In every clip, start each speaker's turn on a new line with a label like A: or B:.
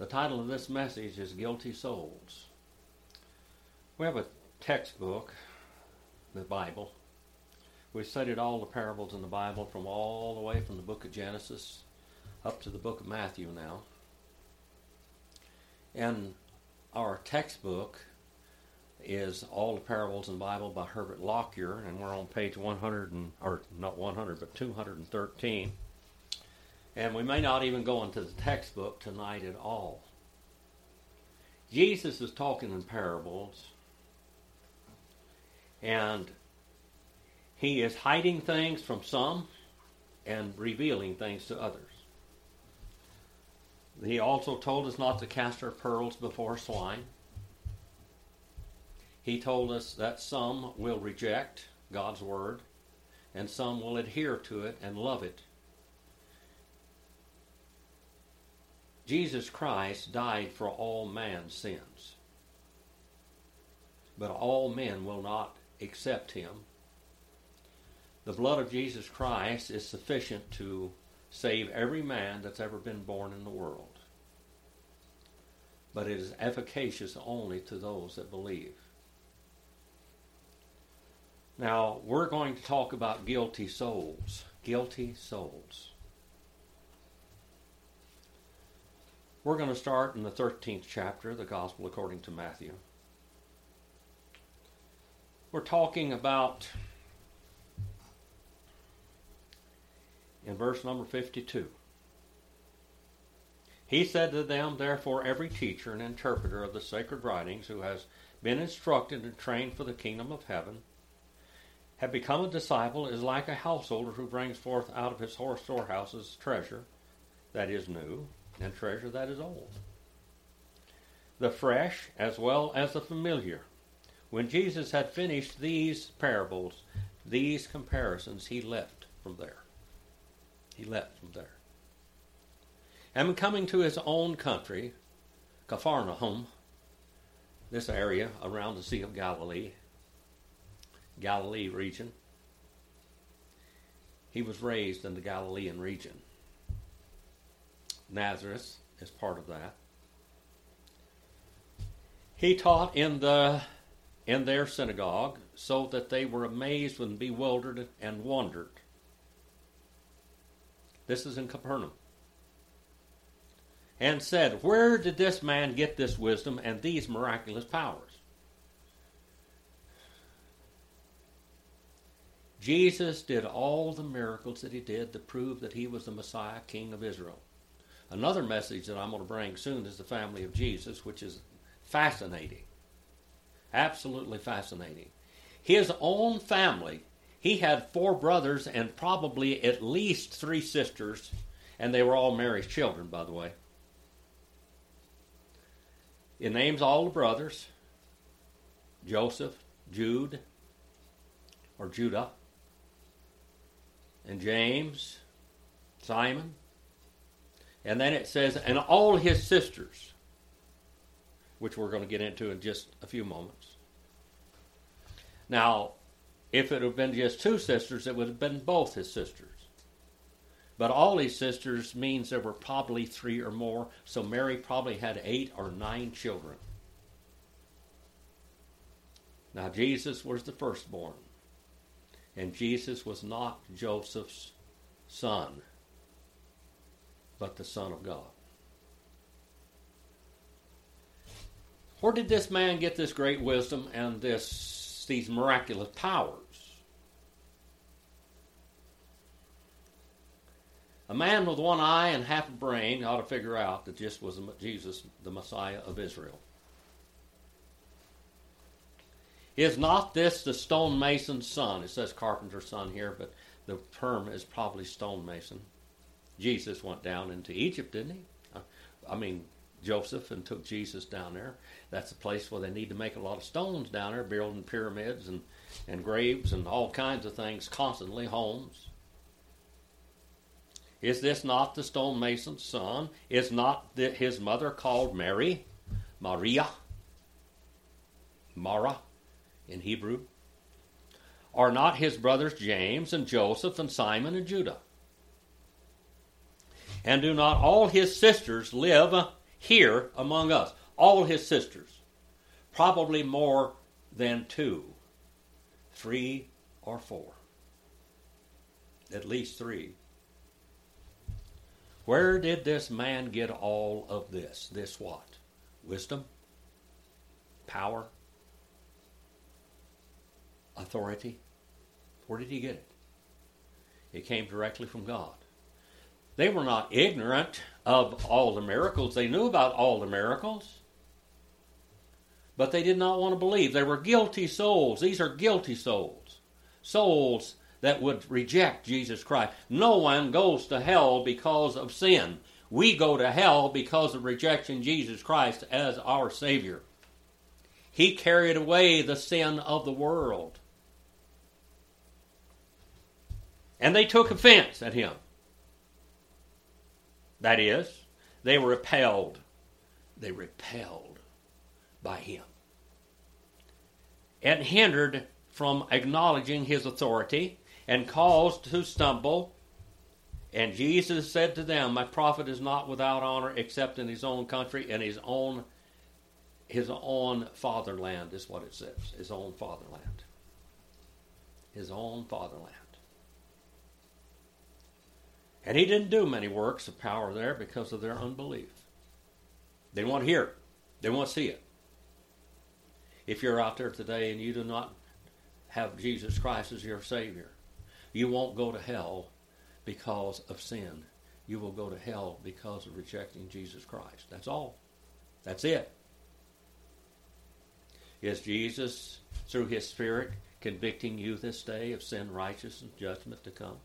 A: The title of this message is Guilty Souls. We have a textbook, the Bible. We've studied all the parables in the Bible from all the way from the book of Genesis up to the book of Matthew now. And our textbook is All the Parables in the Bible by Herbert Lockyer, and we're on page 213. And we may not even go into the textbook tonight at all. Jesus is talking in parables, and he is hiding things from some and revealing things to others. He also told us not to cast our pearls before swine. He told us that some will reject God's word, and some will adhere to it and love it. Jesus Christ died for all man's sins, but all men will not accept him. The blood of Jesus Christ is sufficient to save every man that's ever been born in the world, but it is efficacious only to those that believe. Now, we're going to talk about guilty souls. Guilty souls. We're going to start in the 13th chapter of the Gospel according to Matthew. We're talking about, in verse number 52, he said to them, therefore every teacher and interpreter of the sacred writings who has been instructed and trained for the kingdom of heaven, have become a disciple, is like a householder who brings forth out of his storehouses treasure that is new, and treasure that is old, the fresh as well as the familiar. When Jesus had finished these parables, these comparisons, he left from there. And coming to his own country, Capharnaum, this area around the Sea of Galilee region, he was raised in the Galilean region. Nazareth is part of that. He taught in their synagogue, so that they were amazed and bewildered and wondered. This is in Capernaum. And said, where did this man get this wisdom and these miraculous powers? Jesus did all the miracles that he did to prove that he was the Messiah, King of Israel. Another message that I'm going to bring soon is the family of Jesus, which is fascinating. Absolutely fascinating. His own family, he had 4 brothers and probably at least 3 sisters, and they were all Mary's children, by the way. It names all the brothers: Joseph, Judah, and James, Simon. And then it says, and all his sisters, which we're going to get into in just a few moments. Now, if it had been just 2 sisters, it would have been both his sisters. But all his sisters means there were probably 3 or more, so Mary probably had 8 or 9 children. Now, Jesus was the firstborn, and Jesus was not Joseph's son, but the Son of God. Where did this man get this great wisdom and these miraculous powers? A man with one eye and half a brain ought to figure out that this was Jesus, the Messiah of Israel. Is not this the stonemason's son? It says carpenter's son here, but the term is probably stonemason. Jesus went down into Egypt, didn't he? Joseph, and took Jesus down there. That's a place where they need to make a lot of stones down there, building pyramids and graves and all kinds of things constantly, homes. Is this not the stonemason's son? Is not his mother called Mary? Maria? Mara in Hebrew? Are not his brothers James and Joseph and Simon and Judah? And do not all his sisters live here among us, all his sisters, probably more than 2, 3, or 4. At least 3. Where did this man get all of this? This what? Wisdom? Power? Authority? Where did he get it? It came directly from God. They were not ignorant of all the miracles. They knew about all the miracles. But they did not want to believe. They were guilty souls. These are guilty souls. Souls that would reject Jesus Christ. No one goes to hell because of sin. We go to hell because of rejecting Jesus Christ as our Savior. He carried away the sin of the world. And they took offense at him. That is, they were repelled. They repelled by him. And hindered from acknowledging his authority and caused to stumble. And Jesus said to them, my prophet is not without honor except in his own country and his own fatherland is what it says. His own fatherland. His own fatherland. And he didn't do many works of power there because of their unbelief. They want to hear it. They want to see it. If you're out there today and you do not have Jesus Christ as your Savior, you won't go to hell because of sin. You will go to hell because of rejecting Jesus Christ. That's all. That's it. Is Jesus, through his Spirit, convicting you this day of sin, righteousness, and judgment to come?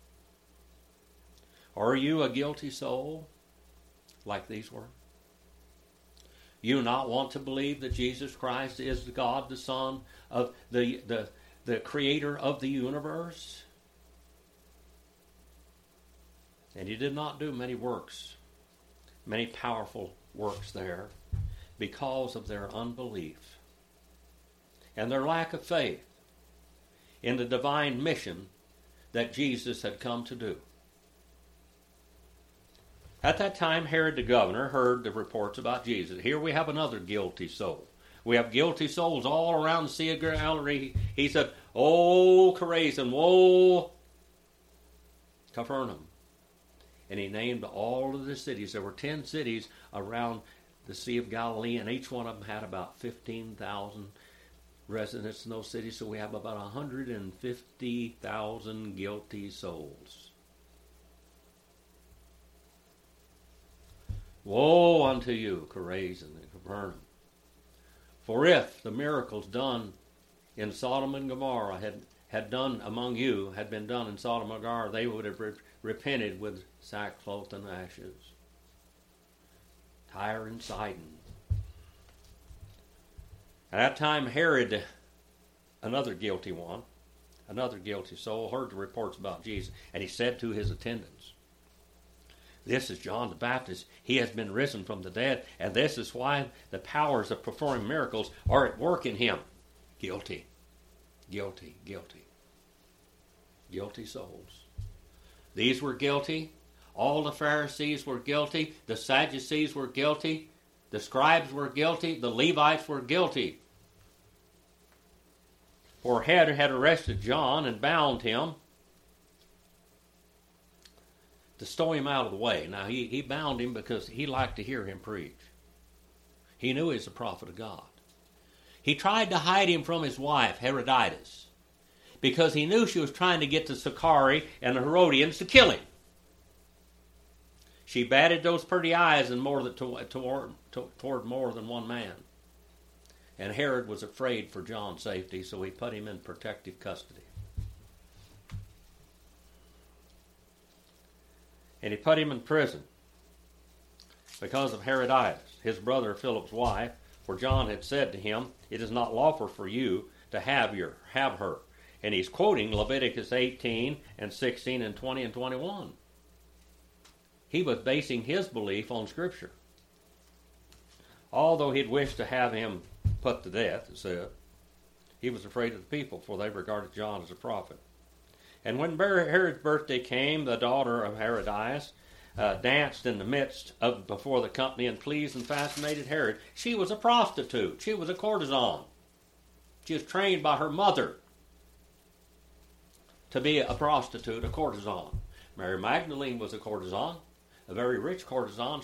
A: Are you a guilty soul like these were? You not want to believe that Jesus Christ is God, the Son of the Creator of the universe? And he did not do many works, many powerful works there because of their unbelief and their lack of faith in the divine mission that Jesus had come to do. At that time, Herod the governor heard the reports about Jesus. Here we have another guilty soul. We have guilty souls all around the Sea of Galilee. He said, "Oh, Chorazin, woe, Capernaum." And he named all of the cities. There were 10 cities around the Sea of Galilee, and each one of them had about 15,000 residents in those cities. So we have about 150,000 guilty souls. Woe unto you, Chorazin and Capernaum! For if the miracles done in Sodom and Gomorrah had done among you, had been done in Sodom and Gomorrah, they would have repented with sackcloth and ashes. Tyre and Sidon. At that time, Herod, another guilty one, another guilty soul, heard the reports about Jesus, and he said to his attendants, "This is John the Baptist. He has been risen from the dead, and this is why the powers of performing miracles are at work in him." Guilty, guilty, guilty. Guilty souls. These were guilty. All the Pharisees were guilty. The Sadducees were guilty. The scribes were guilty. The Levites were guilty. For Herod had arrested John and bound him to stow him out of the way. Now, he bound him because he liked to hear him preach. He knew he was a prophet of God. He tried to hide him from his wife, Herodias, because he knew she was trying to get the Sicarii and the Herodians to kill him. She batted those pretty eyes and toward more than one man. And Herod was afraid for John's safety, so he put him in protective custody. And he put him in prison because of Herodias, his brother Philip's wife, for John had said to him, "It is not lawful for you to have her." And he's quoting Leviticus 18 and 16 and 20 and 21. He was basing his belief on Scripture. Although he'd wished to have him put to death, it said, he was afraid of the people, for they regarded John as a prophet. And when Herod's birthday came, the daughter of Herodias danced in the midst of before the company and pleased and fascinated Herod. She was a prostitute. She was a courtesan. She was trained by her mother to be a prostitute, a courtesan. Mary Magdalene was a courtesan, a very rich courtesan.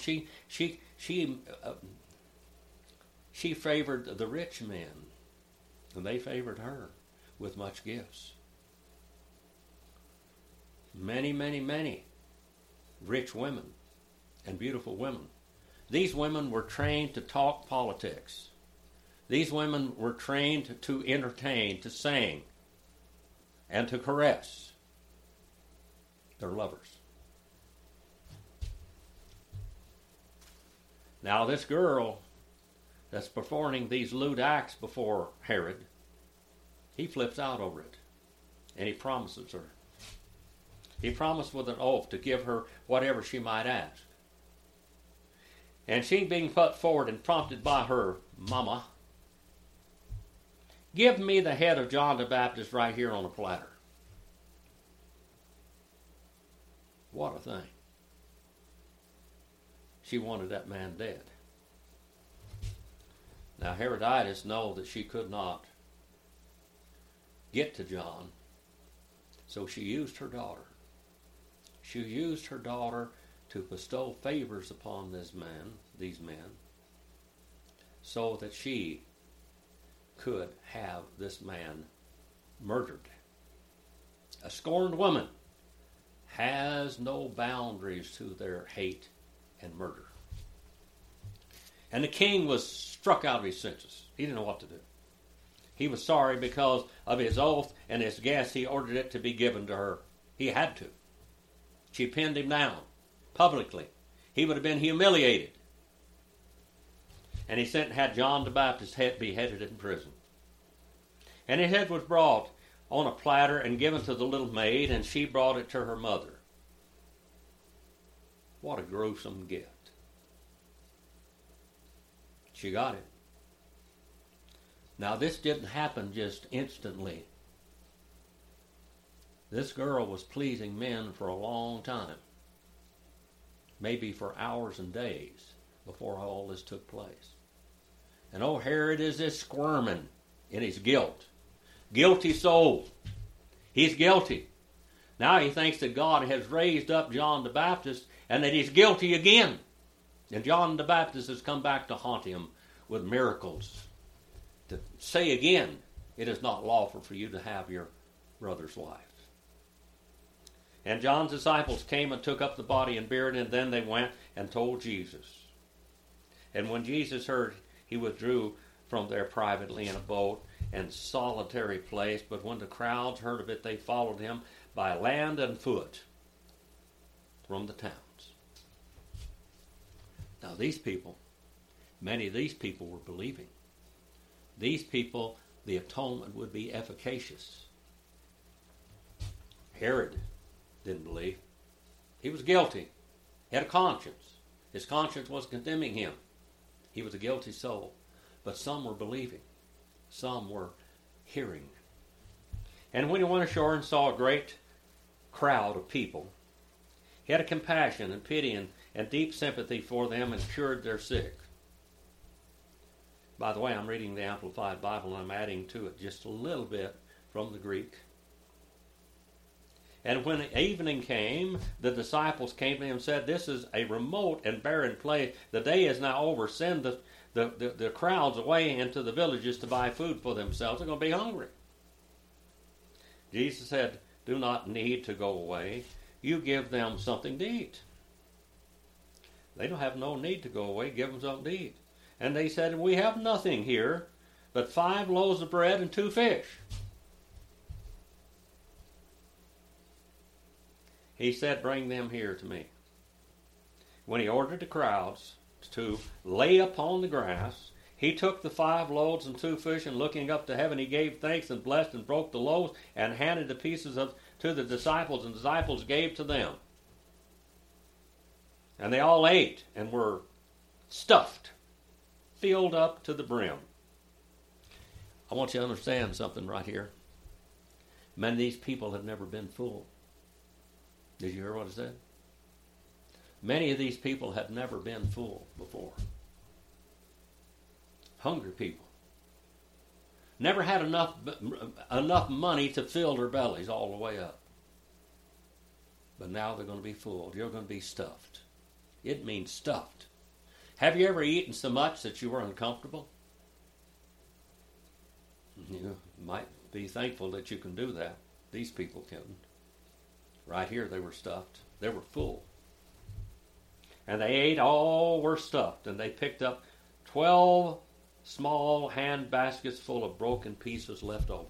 A: She favored the rich men, and they favored her with much gifts. Many, many, many rich women and beautiful women. These women were trained to talk politics. These women were trained to entertain, to sing, and to caress their lovers. Now this girl that's performing these lewd acts before Herod, he flips out over it, and he promises her. He promised with an oath to give her whatever she might ask. And she being put forward and prompted by her mama, give me the head of John the Baptist right here on a platter. What a thing. She wanted that man dead. Now Herodias knew that she could not get to John, so she used her daughter. She used her daughter to bestow favors upon these men, so that she could have this man murdered. A scorned woman has no boundaries to their hate and murder. And the king was struck out of his senses. He didn't know what to do. He was sorry because of his oath and his guess. He ordered it to be given to her. He had to. She pinned him down publicly. He would have been humiliated. And he sent and had John the Baptist's head beheaded in prison. And his head was brought on a platter and given to the little maid, and she brought it to her mother. What a gruesome gift. She got it. Now this didn't happen just instantly. This girl was pleasing men for a long time, maybe for hours and days before all this took place. And oh, Herod is just squirming in his guilt. Guilty soul. He's guilty. Now he thinks that God has raised up John the Baptist and that he's guilty again. And John the Baptist has come back to haunt him with miracles, to say again, it is not lawful for you to have your brother's wife. And John's disciples came and took up the body and buried it, and then they went and told Jesus. And when Jesus heard, he withdrew from there privately in a boat and solitary place. But when the crowds heard of it, they followed him by land and foot from the towns. Now these people, many of these people were believing. These people, the atonement would be efficacious. Herod didn't believe. He was guilty. He had a conscience. His conscience was condemning him. He was a guilty soul. But some were believing. Some were hearing. And when he went ashore and saw a great crowd of people, he had a compassion and pity and deep sympathy for them and cured their sick. By the way, I'm reading the Amplified Bible and I'm adding to it just a little bit from the Greek. And when evening came, the disciples came to him and said, this is a remote and barren place. The day is now over. Send the crowds away into the villages to buy food for themselves. They're going to be hungry. Jesus said, do not need to go away. You give them something to eat. They don't have no need to go away. Give them something to eat. And they said, we have nothing here but 5 loaves of bread and 2 fish. He said, bring them here to me. When he ordered the crowds to lay upon the grass, he took the 5 loaves and 2 fish, and looking up to heaven, he gave thanks and blessed and broke the loaves and handed the pieces to the disciples, and the disciples gave to them. And they all ate and were stuffed, filled up to the brim. I want you to understand something right here. Many of these people had never been full. Did you hear what I said? Many of these people had never been full before. Hungry people. Never had enough money to fill their bellies all the way up. But now they're going to be full. You're going to be stuffed. It means stuffed. Have you ever eaten so much that you were uncomfortable? You might be thankful that you can do that. These people couldn't. Right here they were stuffed. They were full. And they ate all were stuffed. And they picked up 12 small hand baskets full of broken pieces left over.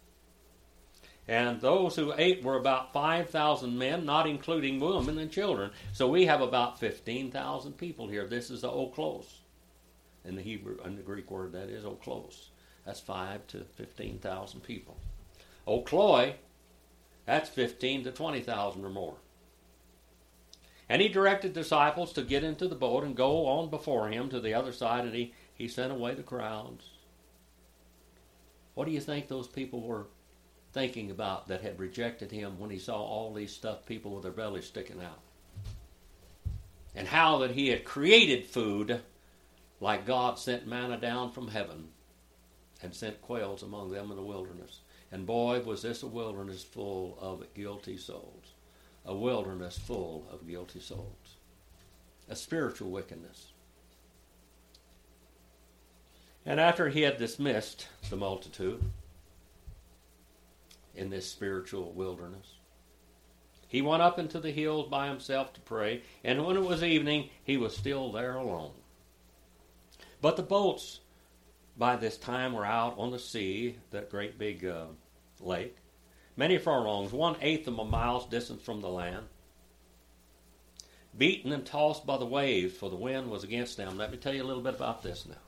A: And those who ate were about 5,000 men, not including women and children. So we have about 15,000 people here. This is the oklos. In the Hebrew and the Greek word, that is oklos. That's 5 to 15,000 people. Okloi, that's 15 to 20,000 or more. And he directed disciples to get into the boat and go on before him to the other side, and he sent away the crowds. What do you think those people were thinking about that had rejected him when he saw all these stuffed people with their bellies sticking out? And how that he had created food like God sent manna down from heaven and sent quails among them in the wilderness. And boy, was this a wilderness full of guilty souls. A wilderness full of guilty souls. A spiritual wickedness. And after he had dismissed the multitude in this spiritual wilderness, he went up into the hills by himself to pray, and when it was evening, he was still there alone. But the boats by this time were out on the sea, that great big lake, many furlongs, 1/8 of a mile's distance from the land, beaten and tossed by the waves, for the wind was against them. Let me tell you a little bit about this now.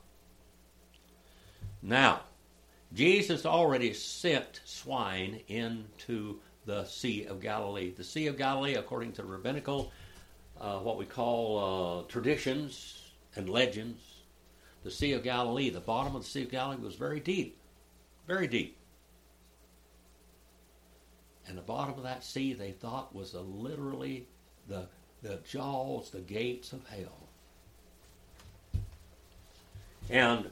A: Now, Jesus already sent swine into the Sea of Galilee. The Sea of Galilee, according to rabbinical, what we call traditions and legends, the Sea of Galilee, the bottom of the Sea of Galilee was very deep. Very deep. And the bottom of that sea, they thought, was literally the jaws, the gates of hell. And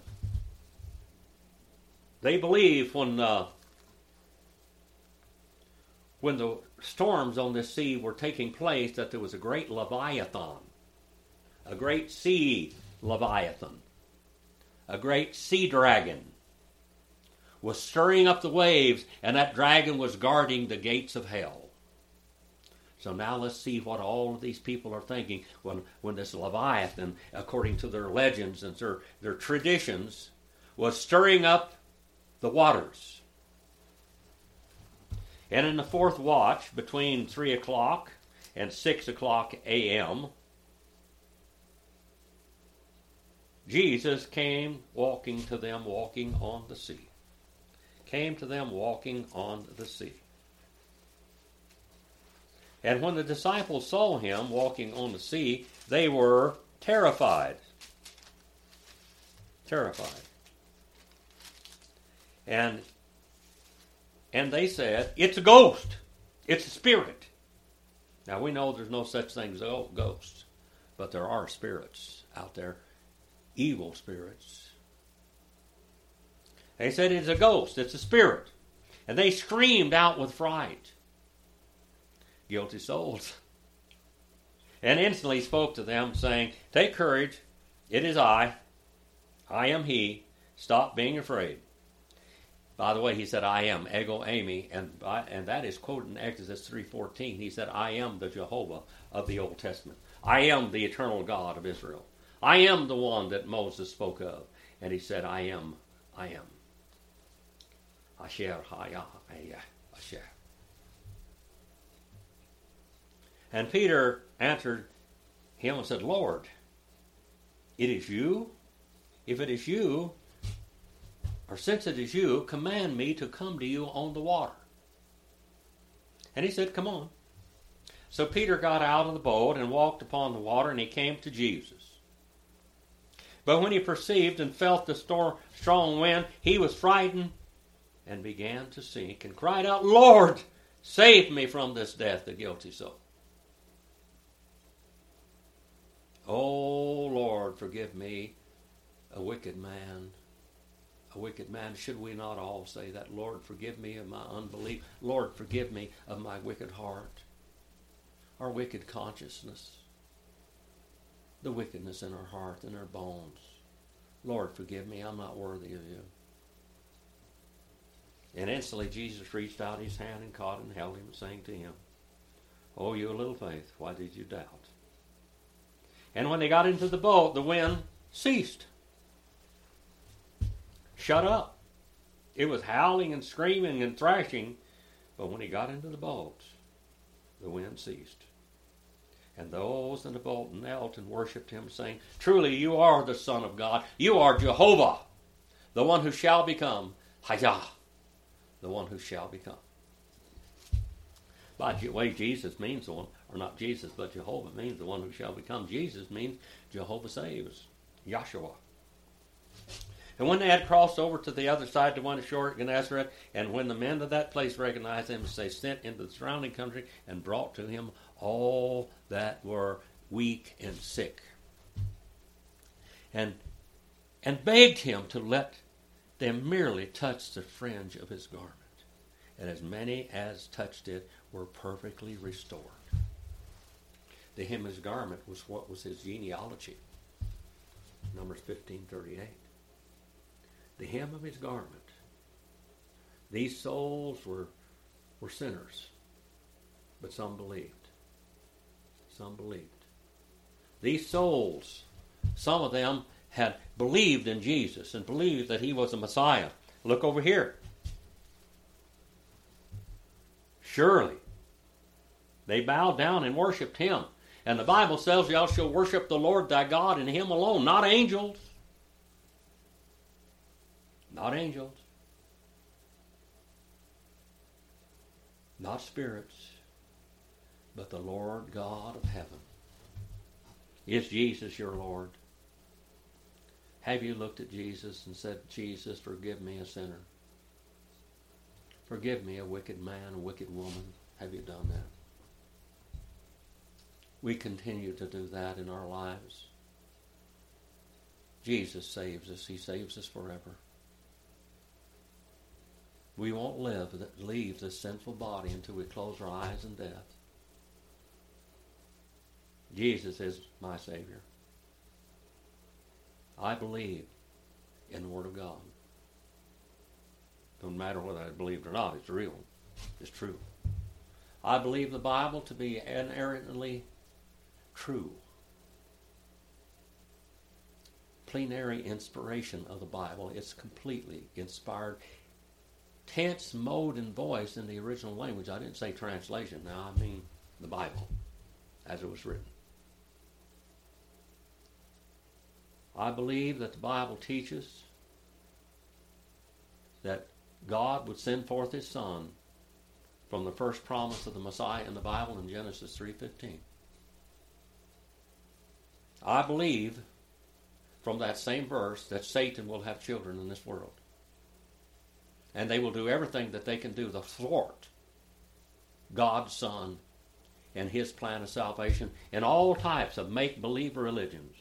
A: they believe when the storms on this sea were taking place that there was a great Leviathan, a great sea Leviathan, a great sea dragon was stirring up the waves, and that dragon was guarding the gates of hell. So now let's see what all of these people are thinking when this Leviathan, according to their legends and their traditions, was stirring up the waters. And in the fourth watch, between 3 o'clock and 6 o'clock a.m., Jesus came walking to them, walking on the sea. Came to them walking on the sea. And when the disciples saw him walking on the sea, they were terrified. Terrified. And they said, "It's a ghost. It's a spirit." Now we know there's no such thing as ghosts, but there are spirits out there, evil spirits. They said it's a ghost, it's a spirit. And they screamed out with fright. Guilty souls. And instantly spoke to them, saying, "Take courage, it is I am he, stop being afraid." By the way, he said, "I am," ego eimi, and that is quoted in Exodus 3:14. He said, "I am the Jehovah of the Old Testament. I am the eternal God of Israel. I am the one that Moses spoke of." And he said, I am. Asher haya Asher. And Peter answered him and said, "Lord, it is you? If it is you, or since it is you, command me to come to you on the water." And he said, "Come on." So Peter got out of the boat and walked upon the water, and he came to Jesus. But when he perceived and felt the strong wind, he was frightened and began to sink and cried out, "Lord, save me from this death," the guilty soul. Oh, Lord, forgive me, a wicked man. A wicked man. Should we not all say that? Lord, forgive me of my unbelief. Lord, forgive me of my wicked heart. Our wicked consciousness. The wickedness in our heart and our bones. Lord, forgive me. I'm not worthy of you. And instantly Jesus reached out his hand and caught and held him, saying to him, "Oh, you little faith, why did you doubt?" And when they got into the boat, the wind ceased. Shut up. It was howling and screaming and thrashing, but when he got into the boat, the wind ceased. And those in the boat knelt and worshipped him, saying, "Truly you are the Son of God. You are Jehovah, the one who shall become Hayah, the one who shall become." By the way, Jesus means the one, or not Jesus, but Jehovah means the one who shall become. Jesus means Jehovah saves, Yahshua. And when they had crossed over to the other side, to one ashore at Gennesaret, and when the men of that place recognized him, they sent into the surrounding country and brought to him all that were weak and sick, and begged him to let them merely touch the fringe of his garment. And as many as touched it were perfectly restored. The hem of his garment was what was his genealogy. Numbers 15:38. The hem of his garment. These souls were sinners, but some believed. Some believed. These souls, some of them had believed in Jesus and believed that he was the Messiah. Look over here. Surely they bowed down and worshipped him. And the Bible says, "Thou shalt worship the Lord thy God and him alone," not angels. Not angels. Not spirits. But the Lord God of heaven. Is Jesus your Lord? Have you looked at Jesus and said, "Jesus, forgive me, a sinner"? Forgive me, a wicked man, a wicked woman. Have you done that? We continue to do that in our lives. Jesus saves us. He saves us forever. We won't leave this sinful body until we close our eyes in death. Jesus is my Savior. I believe in the Word of God. No matter whether I believe it or not, it's real. It's true. I believe the Bible to be inerrantly true. Plenary inspiration of the Bible. It's completely inspired. Tense, mode, and voice in the original language. I didn't say translation. Now I mean the Bible as it was written. I believe that the Bible teaches that God would send forth his Son from the first promise of the Messiah in the Bible in Genesis 3:15. I believe from that same verse that Satan will have children in this world. And they will do everything that they can do to thwart God's Son and his plan of salvation in all types of make-believe religions.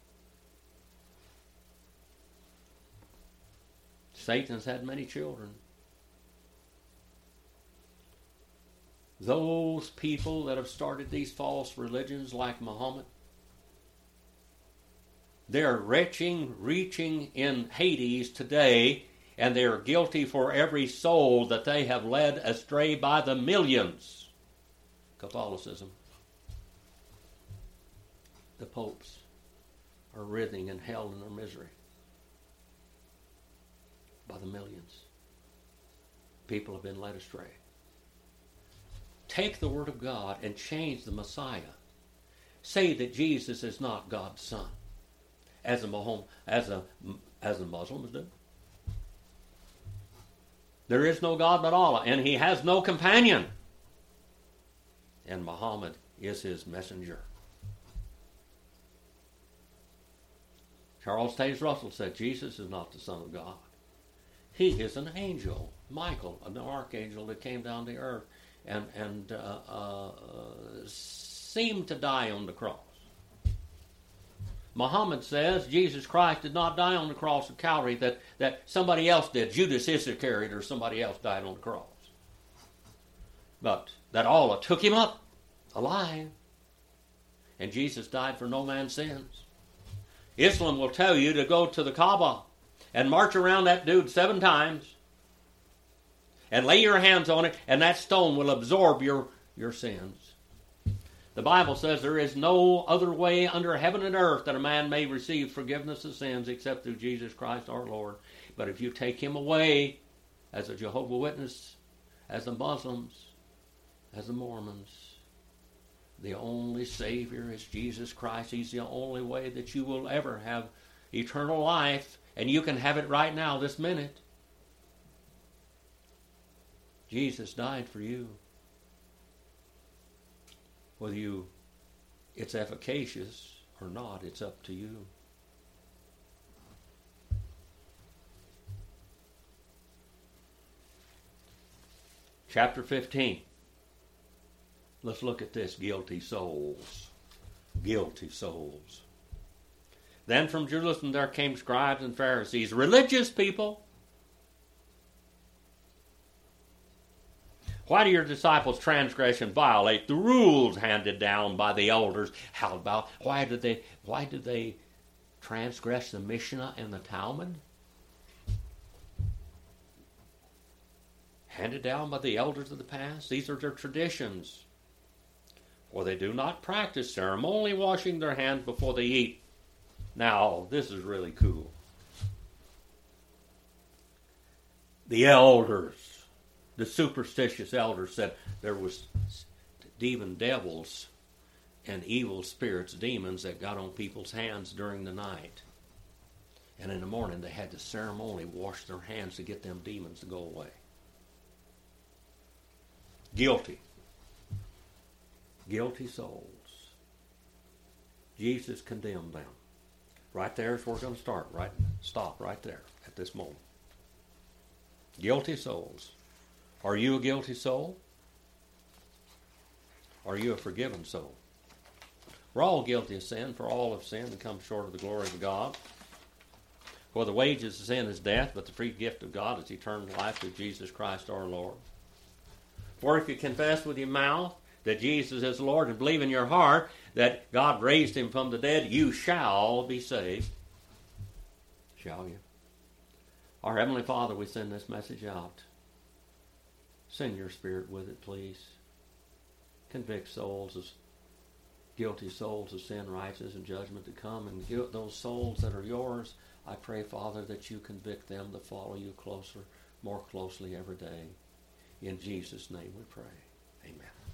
A: Satan's had many children. Those people that have started these false religions like Muhammad, they're reaching in Hades today, and they're guilty for every soul that they have led astray by the millions. Catholicism. The popes are writhing in hell in their misery. By the millions. People have been led astray. Take the Word of God and change the Messiah. Say that Jesus is not God's Son, as the Muslims do. There is no God but Allah, and he has no companion. And Muhammad is his messenger. Charles Taze Russell said Jesus is not the Son of God. He is an angel, Michael, an archangel that came down to earth and seemed to die on the cross. Muhammad says Jesus Christ did not die on the cross of Calvary, that somebody else did. Judas Iscariot or somebody else died on the cross. But that Allah took him up alive. And Jesus died for no man's sins. Islam will tell you to go to the Kaaba and march around that dude 7 times and lay your hands on it, and that stone will absorb your sins. The Bible says there is no other way under heaven and earth that a man may receive forgiveness of sins except through Jesus Christ our Lord. But if you take him away, as a Jehovah's Witness, as the Muslims, as the Mormons, the only Savior is Jesus Christ. He's the only way that you will ever have eternal life, and you can have it right now, this minute. Jesus died for you. Whether it's efficacious or not, it's up to you. Chapter 15. Let's look at this. Guilty souls. Guilty souls. Then from Jerusalem there came scribes and Pharisees, religious people. Why do your disciples transgress and violate the rules handed down by the elders? How about, why did they transgress the Mishnah and the Talmud? Handed down by the elders of the past? These are their traditions. For they do not practice ceremonially washing their hands before they eat. Now, this is really cool. The elders, the superstitious elders, said there was even devils and evil spirits, demons, that got on people's hands during the night. And in the morning they had to ceremonially wash their hands to get them demons to go away. Guilty. Guilty souls. Jesus condemned them. Right there is where we're going to stop right there at this moment. Guilty souls. Are you a guilty soul? Are you a forgiven soul? We're all guilty of sin, for all have sinned and come short of the glory of God. For the wages of sin is death, but the free gift of God is eternal life through Jesus Christ our Lord. For if you confess with your mouth that Jesus is Lord and believe in your heart that God raised him from the dead, you shall be saved. Shall you? Our Heavenly Father, we send this message out. Send your Spirit with it, please. Convict souls, as guilty souls of sin, righteousness, and judgment to come. And those souls that are yours, I pray, Father, that you convict them to follow you closer, more closely every day. In Jesus' name we pray. Amen.